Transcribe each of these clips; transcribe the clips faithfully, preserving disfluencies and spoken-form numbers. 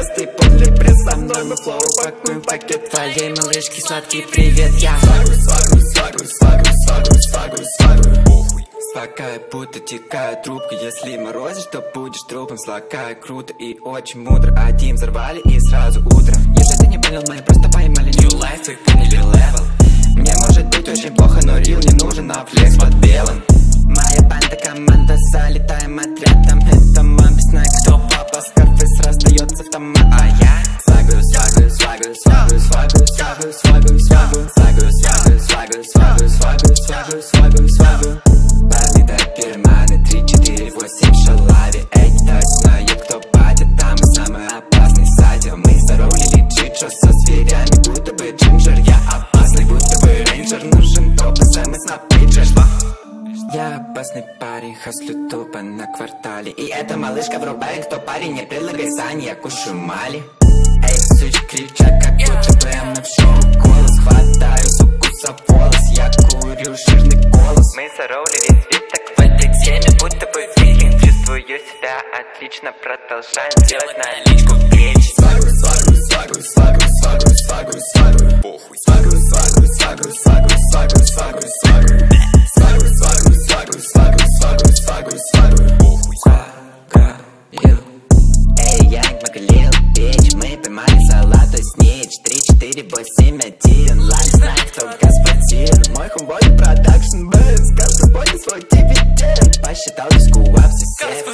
звезды подле пресс со мной. Мы флоу пакуем пакет твоей малышки, сладкий привет. Я свагру, свагру, свагру, свагру, свагру, свагру, свагру. Похуй. Свакая, будто текает трубка. Если морозишь, то будешь трупом. Свакая, круто и очень мудро. Один взорвали и сразу утро. Если ты не понял, мы просто поймали new life и приняли левел. Мне может быть очень плохо, но рил не нужен, а флекс под белым. Моя банда, команда, залетаем отрядом. Это мамби снайк, кто папа, скарфейс раздается автомат. А я свагаю, свагаю, свагаю, свагаю, свагаю, свагаю, свагаю, свагаю, свагаю, свагаю, свагаю, свагаю, свагаю, свагаю, свагаю, свагаю. Парни доберманы, три-четыре восемь в шалаве. Эти точно знают, кто падет, там и самый опасный садик. Мы здоровли лежит, что со зверями, будто бы джинджер. Я опасный, будто бы рейнджер, нужен топ, смс на пейдже. Я опасный парень, хаслю тупо на квартале. И эта малышка врубай, кто парень, не предлагай сани, я кушаю мали. Эй, сучи кричат, как будто бы мы в шоу голос. Хватаю суку за волос, я курю жирный голос. Мы сороли весь вид, так в этой теме будто бы филинг. Чувствую себя отлично, продолжаем делать наличку в печь. Свагру, свагру, свагру, свагру, свагру, свагру, свагру. Похуй. Свагру, свагру, свагру, свагру, свагру, свагру, свагру. Свагру, свагру, свагру, свагру, свагру, свагру, свагру. Похуй. Свагаю. Эй, я не погалил, бич. Мы поймали золотой снич. Три, четыре, восемь, один. Лайк, знает, кто господин. Мой хумбой продакшн бэнд. Каждый понял свой дивиденд. Посчитал риску, а все сейф.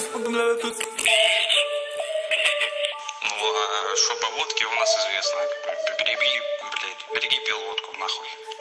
Ну, а что по водке у нас известно. Перебили, блядь, перекипел водку нахуй.